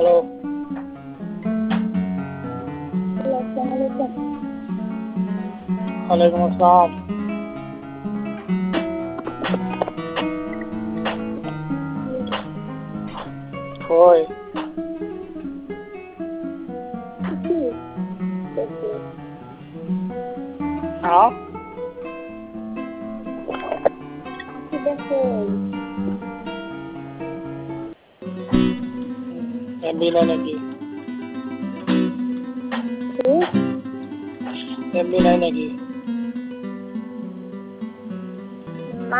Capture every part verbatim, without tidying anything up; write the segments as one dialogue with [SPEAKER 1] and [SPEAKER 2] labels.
[SPEAKER 1] Hello,
[SPEAKER 2] আসসালামু
[SPEAKER 1] ওয়ালাইকুম আসসালাম। কই? হ্যাঁ, এমবি নাই নাকি? এমবি নাই নাকি?
[SPEAKER 2] না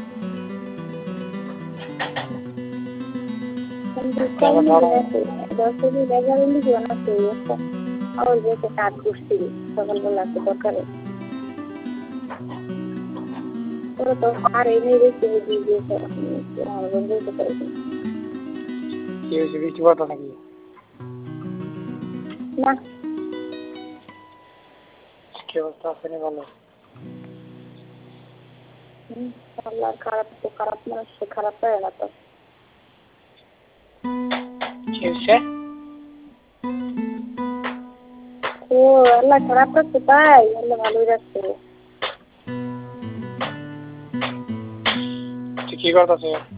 [SPEAKER 2] সকালবেলা দরকারে ওরা তো আর এনে রেখে দিয়ে দিয়েছে বলতে পারি
[SPEAKER 1] কি হয়েছে, বৃষ্টি পড়তো নাকি?
[SPEAKER 2] না
[SPEAKER 1] কি অবস্থা আছে নি বলো?
[SPEAKER 2] আল্লাহ খারাপ তো খারাপ মানুষ খারাপ হয় না তো
[SPEAKER 1] কি হয়েছে?
[SPEAKER 2] ও আল্লাহ খারাপ করতে তাই আল্লাহ ভালোই রাখছে।
[SPEAKER 1] কি করতেছে?